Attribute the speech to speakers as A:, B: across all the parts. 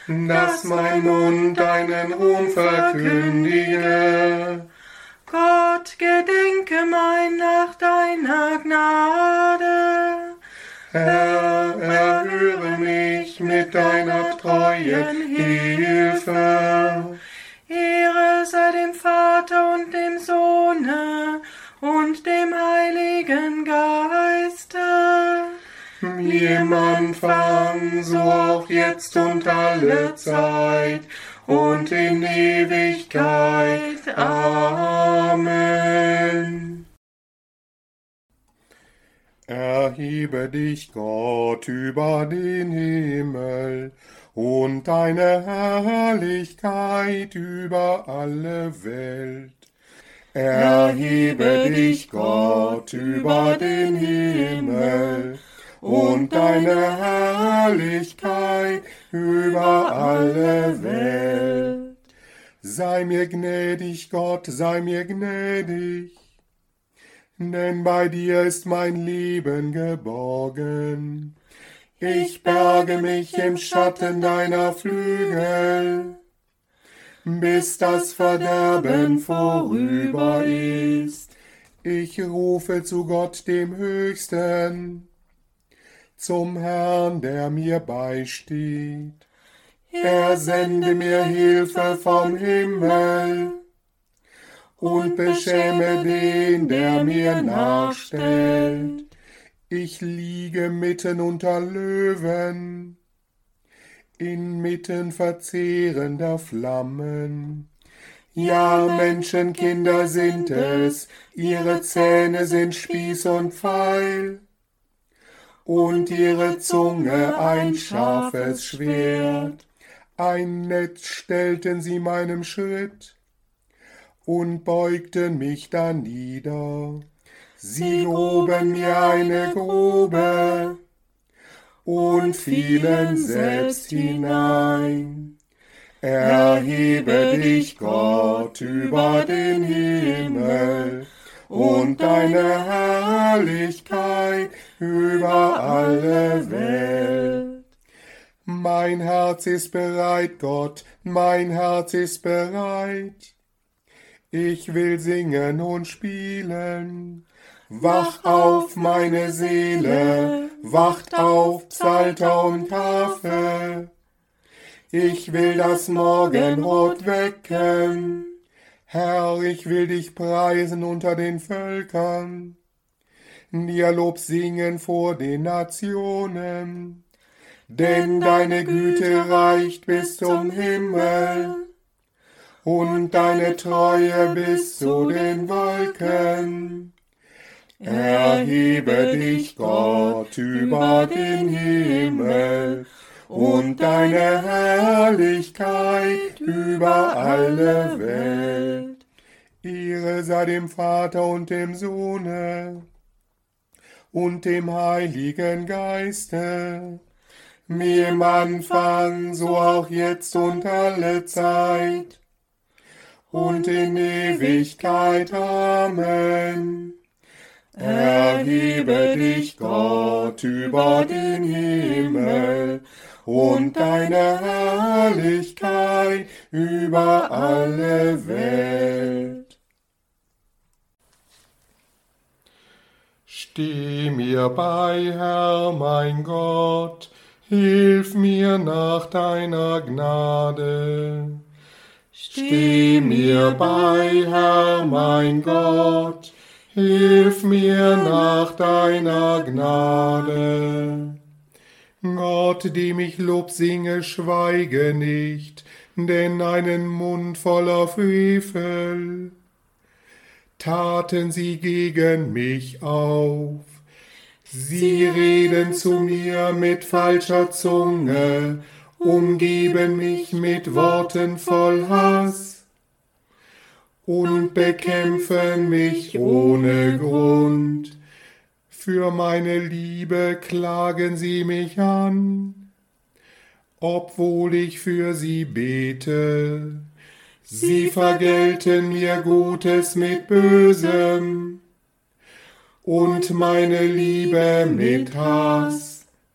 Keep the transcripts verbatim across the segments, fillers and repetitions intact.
A: dass mein Mund deinen Ruhm verkündige.
B: Gott, gedenke mein nach deiner Gnade.
A: Herr, erhöre mich mit deiner treuen Hilfe.
B: Ehre sei dem Vater und dem Sohne und dem Heiligen Geiste.
A: Wie im Anfang, so auch jetzt und alle Zeit und in Ewigkeit. Amen. Erhebe dich, Gott, über den Himmel und deine Herrlichkeit über alle Welt. Erhebe dich, Gott, über den Himmel und deine Herrlichkeit über alle Welt. Sei mir gnädig, Gott, sei mir gnädig, denn bei dir ist mein Leben geborgen. Ich berge mich im Schatten deiner Flügel, bis das Verderben vorüber ist. Ich rufe zu Gott dem Höchsten, zum Herrn, der mir beisteht. Er sende mir Hilfe vom Himmel und beschäme den, der mir nachstellt. Ich liege mitten unter Löwen, inmitten verzehrender Flammen. Ja, Menschenkinder sind es, ihre Zähne sind Spieß und Pfeil, und ihre Zunge ein scharfes Schwert. Ein Netz stellten sie meinem Schritt und beugten mich danieder. Sie gruben mir eine Grube und fielen selbst hinein. Erhebe dich, Gott, über den Himmel und deine Herrlichkeit über alle Welt. Mein Herz ist bereit, Gott, mein Herz ist bereit. Ich will singen und spielen. Wach auf, meine Seele, wacht auf, Psalter und Harfe. Ich will das Morgenrot wecken. Herr, ich will dich preisen unter den Völkern, dir Lob singen vor den Nationen, denn deine Güte reicht bis zum Himmel und deine Treue bis zu den Wolken. Erhebe dich, Gott, über den Himmel und deine Herrlichkeit über alle Welt. Ehre sei dem Vater und dem Sohne und dem Heiligen Geiste, wie im Anfang, so auch jetzt und alle Zeit und in Ewigkeit. Amen. Erhebe dich, Gott, über den Himmel und deine Herrlichkeit über alle Welt. Steh mir bei, Herr, mein Gott, hilf mir nach deiner Gnade. Steh mir bei, Herr, mein Gott, hilf mir nach deiner Gnade. Gott, dem ich Lob singe, schweige nicht, denn einen Mund voller Frevel taten sie gegen mich auf. Sie reden zu mir mit falscher Zunge, umgeben mich mit Worten voll Hass und bekämpfen mich ohne Grund. Für meine Liebe klagen sie mich an, obwohl ich für sie bete. Sie vergelten mir Gutes mit Bösem und meine Liebe mit Hass.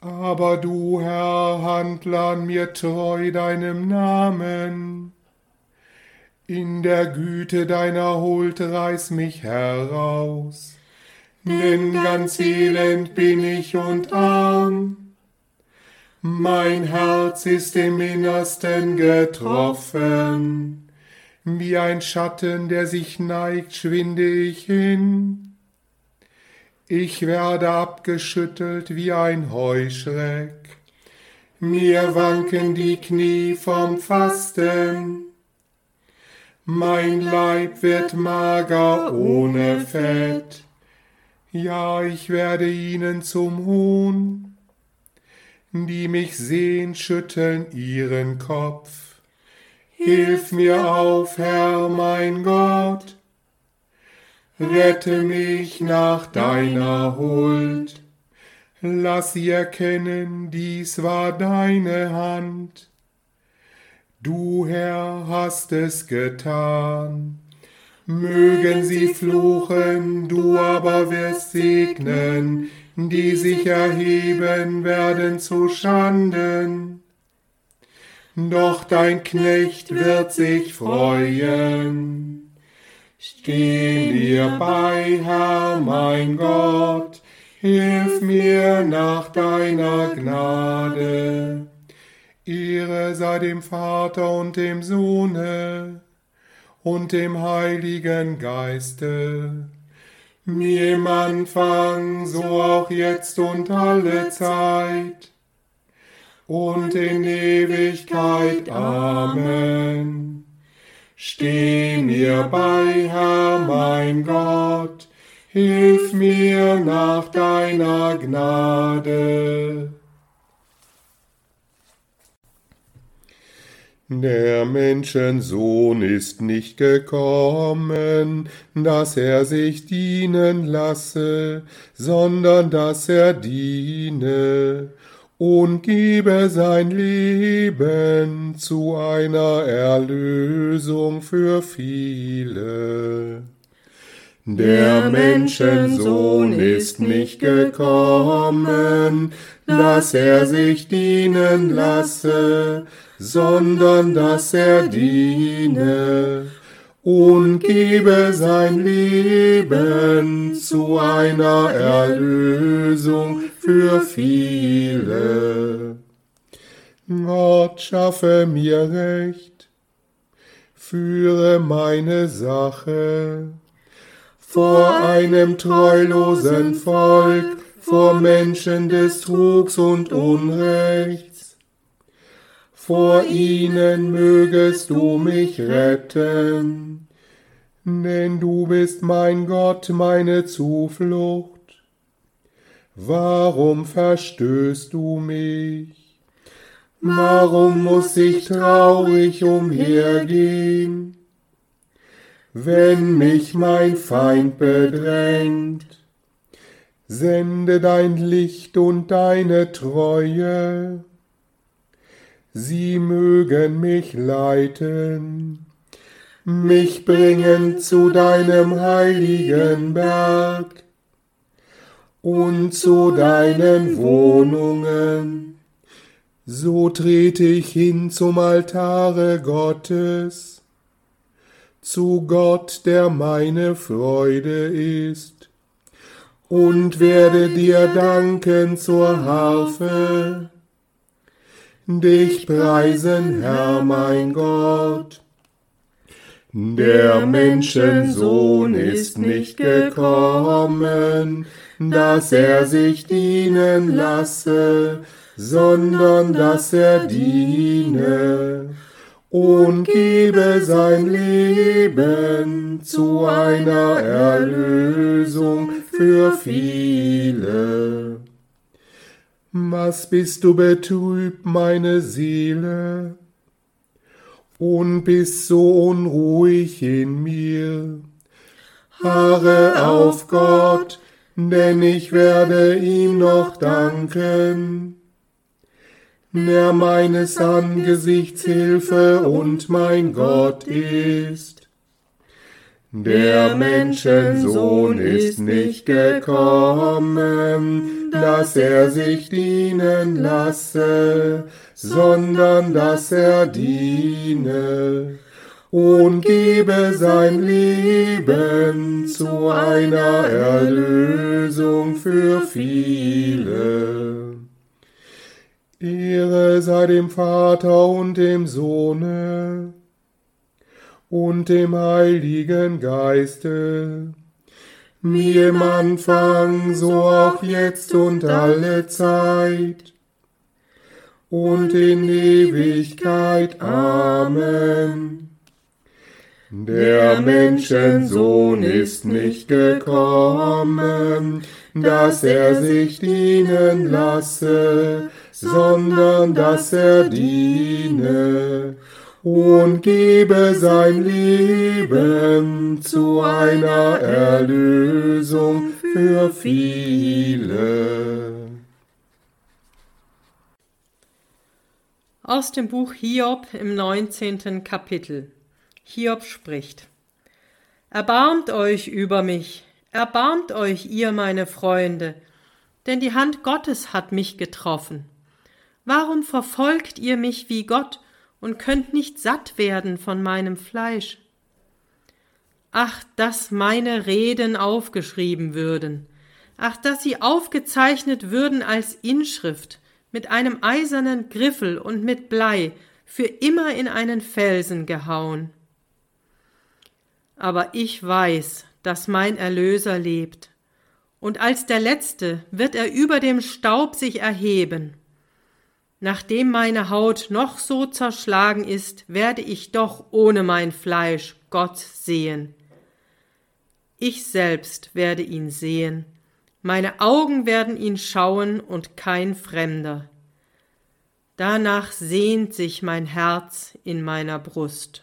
A: Aber du, Herr, handle an mir treu deinem Namen. In der Güte deiner Huld reiß mich heraus, denn ganz elend bin ich und arm. Mein Herz ist im Innersten getroffen, wie ein Schatten, der sich neigt, schwinde ich hin. Ich werde abgeschüttelt wie ein Heuschreck, mir wanken die Knie vom Fasten. Mein Leib wird mager ohne Fett, ja, ich werde ihnen zum Hohn. Die mich sehen, schütteln ihren Kopf. Hilf mir auf, Herr, mein Gott, rette mich nach deiner Huld. Lass sie erkennen, dies war deine Hand. Du, Herr, hast es getan. Mögen sie fluchen, du aber wirst segnen. Die sich erheben, werden zu Schanden. Doch dein Knecht wird sich freuen. Steh mir bei, Herr, mein Gott, hilf mir nach deiner Gnade. Ehre sei dem Vater und dem Sohne und dem Heiligen Geiste, wie im Anfang, so auch jetzt und alle Zeit und in Ewigkeit. Amen. Steh mir bei, Herr, mein Gott, hilf mir nach deiner Gnade. Der Menschensohn ist nicht gekommen, dass er sich dienen lasse, sondern dass er diene und gebe sein Leben zu einer Erlösung für viele. Der Menschensohn ist nicht gekommen, dass er sich dienen lasse, sondern dass er diene und gebe sein Leben zu einer Erlösung für viele. Gott, schaffe mir Recht, führe meine Sache vor einem treulosen Volk, vor Menschen des Trugs und Unrechts. Vor ihnen mögest du mich retten, denn du bist mein Gott, meine Zuflucht. Warum verstößt du mich? Warum muss ich traurig umhergehen, wenn mich mein Feind bedrängt? Sende dein Licht und deine Treue, sie mögen mich leiten, mich bringen zu deinem heiligen Berg und zu deinen Wohnungen. So trete ich hin zum Altare Gottes, zu Gott, der meine Freude ist, und werde dir danken zur Harfe, dich preisen, Herr, mein Gott. Der Menschensohn ist nicht gekommen, dass er sich dienen lasse, sondern dass er diene und gebe sein Leben zu einer Erlösung für viele. Was bist du betrübt, meine Seele, und bist so unruhig in mir? Harre auf Gott, denn ich werde ihm noch danken, der meines Angesichts Hilfe und mein Gott ist. Der Menschensohn ist nicht gekommen, dass er sich dienen lasse, sondern dass er diene und gebe sein Leben zu einer Erlösung für viele. Ehre sei dem Vater und dem Sohne und dem Heiligen Geiste, wie im Anfang, so auch jetzt und alle Zeit und in Ewigkeit. Amen. Der Menschensohn ist nicht gekommen, dass er sich dienen lasse, sondern dass er diene und gebe sein Leben zu einer Erlösung für viele.
C: Aus dem Buch Hiob im neunzehnten Kapitel. Hiob spricht: Erbarmt euch über mich, erbarmt euch, ihr meine Freunde, denn die Hand Gottes hat mich getroffen. Warum verfolgt ihr mich wie Gott und könnt nicht satt werden von meinem Fleisch? Ach, dass meine Reden aufgeschrieben würden, ach, dass sie aufgezeichnet würden als Inschrift, mit einem eisernen Griffel und mit Blei, für immer in einen Felsen gehauen. Aber ich weiß, dass mein Erlöser lebt, und als der Letzte wird er über dem Staub sich erheben. Nachdem meine Haut noch so zerschlagen ist, werde ich doch ohne mein Fleisch Gott sehen. Ich selbst werde ihn sehen, meine Augen werden ihn schauen und kein Fremder. Danach sehnt sich mein Herz in meiner Brust.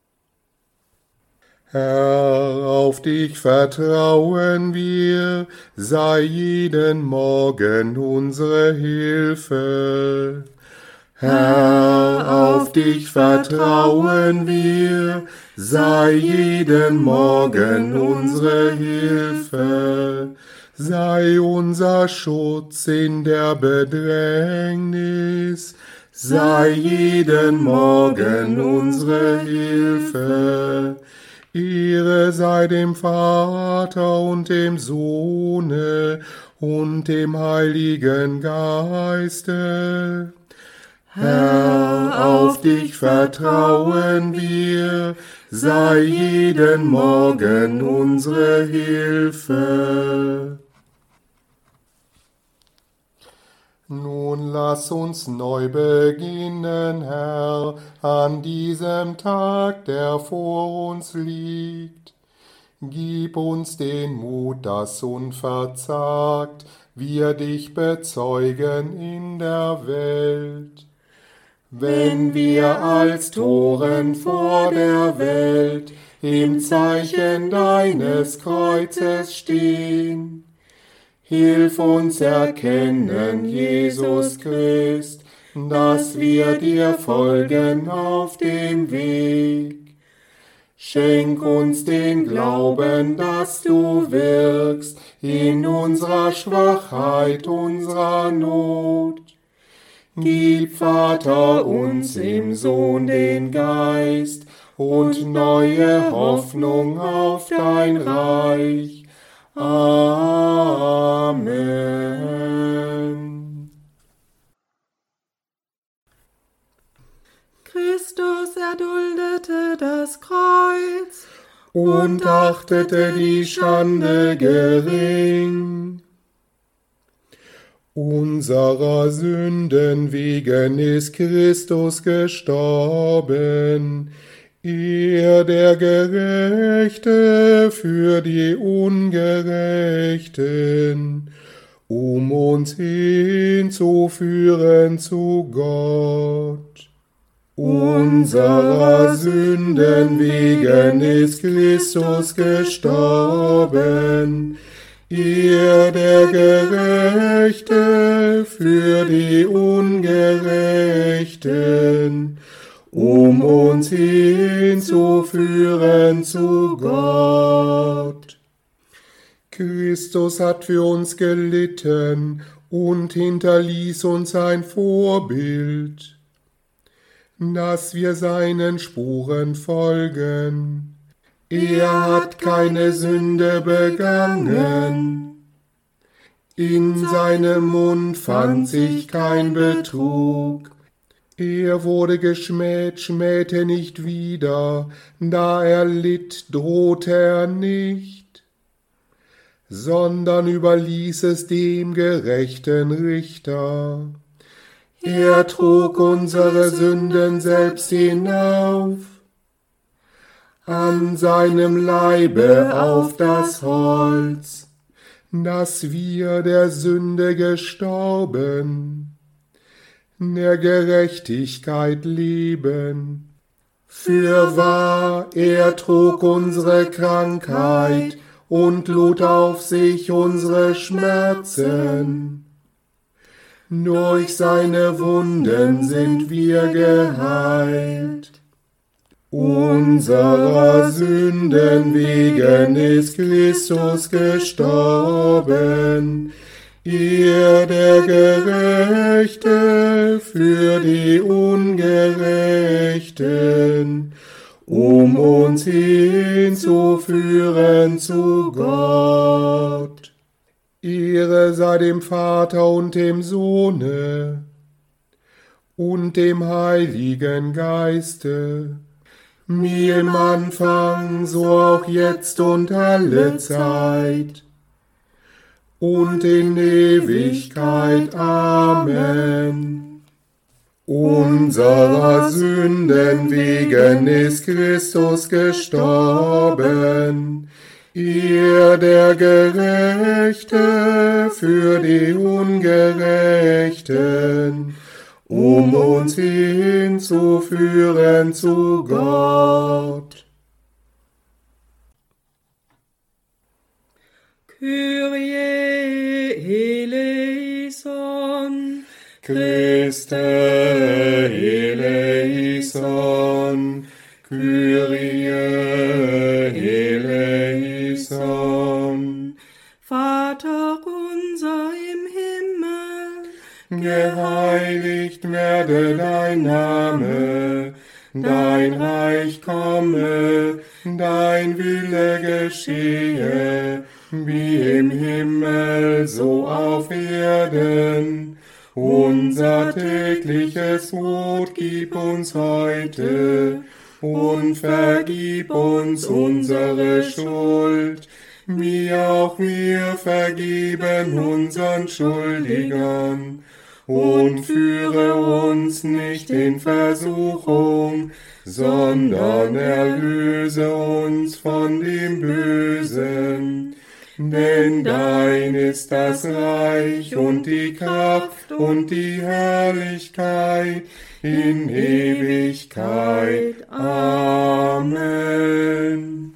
A: Herr, auf dich vertrauen wir, sei jeden Morgen unsere Hilfe. Herr, auf dich vertrauen wir, sei jeden Morgen unsere Hilfe. Sei unser Schutz in der Bedrängnis, sei jeden Morgen unsere Hilfe. Ehre sei dem Vater und dem Sohne und dem Heiligen Geiste. Herr, auf dich vertrauen wir, sei jeden Morgen unsere Hilfe. Nun lass uns neu beginnen, Herr, an diesem Tag, der vor uns liegt. Gib uns den Mut, dass unverzagt wir dich bezeugen in der Welt. Wenn wir als Toren vor der Welt im Zeichen deines Kreuzes stehen, hilf uns erkennen, Jesus Christ, dass wir dir folgen auf dem Weg. Schenk uns den Glauben, dass du wirkst in unserer Schwachheit, unserer Not. Gib, Vater, uns im Sohn den Geist und neue Hoffnung auf dein Reich. Amen.
B: Christus erduldete das Kreuz
A: und achtete die Schande gering. Unserer Sünden wegen ist Christus gestorben, er der Gerechte für die Ungerechten, um uns hinzuführen zu Gott. Unserer Sünden wegen ist Christus gestorben, er der Gerechte für die Ungerechten, um uns hinzuführen zu Gott. Christus hat für uns gelitten und hinterließ uns ein Vorbild, dass wir seinen Spuren folgen. Er hat keine Sünde begangen, in seinem Mund fand sich kein Betrug. Er wurde geschmäht, schmähte nicht wieder, da er litt, drohte er nicht, sondern überließ es dem gerechten Richter. Er trug unsere Sünden selbst hinauf, an seinem Leibe auf das Holz, dass wir der Sünde gestorben, der Gerechtigkeit leben. Fürwahr, er trug unsere Krankheit und lud auf sich unsere Schmerzen. Durch seine Wunden sind wir geheilt. Unserer Sünden wegen ist Christus gestorben, er der Gerechte für die Ungerechten, um uns hinzuführen zu Gott. Ehre sei dem Vater und dem Sohne und dem Heiligen Geiste, wie im Anfang, so auch jetzt und alle Zeit und in Ewigkeit. Amen. Unserer Sünden wegen ist Christus gestorben, er der Gerechte für die Ungerechten, um uns hinzuführen zu Gott.
C: Kyrie eleison,
A: Christe eleison, Kyrie eleison.
B: Vater unser im Himmel,
A: Geheiligt werde dein Name, dein Reich komme, dein Wille geschehe, wie im Himmel, so auf Erden. Unser tägliches Brot gib uns heute und vergib uns unsere Schuld, wie auch wir vergeben unseren Schuldigern. Und führe uns nicht in Versuchung, sondern erlöse uns von dem Bösen. Denn dein ist das Reich und die Kraft und die Herrlichkeit in Ewigkeit. Amen.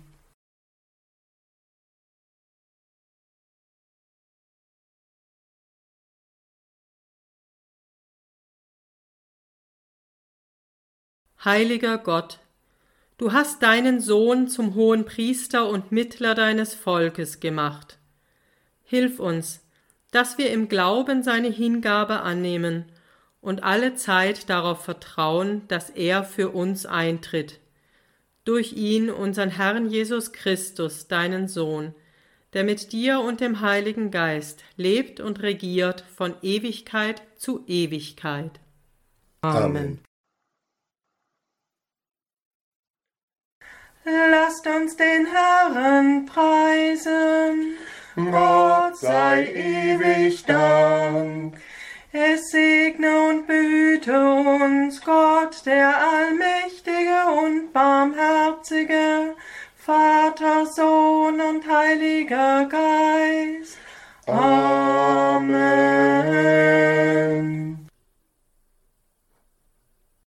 C: Heiliger Gott, du hast deinen Sohn zum hohen Priester und Mittler deines Volkes gemacht. Hilf uns, dass wir im Glauben seine Hingabe annehmen und alle Zeit darauf vertrauen, dass er für uns eintritt. Durch ihn, unseren Herrn Jesus Christus, deinen Sohn, der mit dir und dem Heiligen Geist lebt und regiert von Ewigkeit zu Ewigkeit.
A: Amen.
B: lasst uns den Herrn preisen.
A: Gott sei ewig Dank.
B: Es segne und behüte uns Gott, der allmächtige und barmherzige, Vater, Sohn und Heiliger Geist.
A: Amen.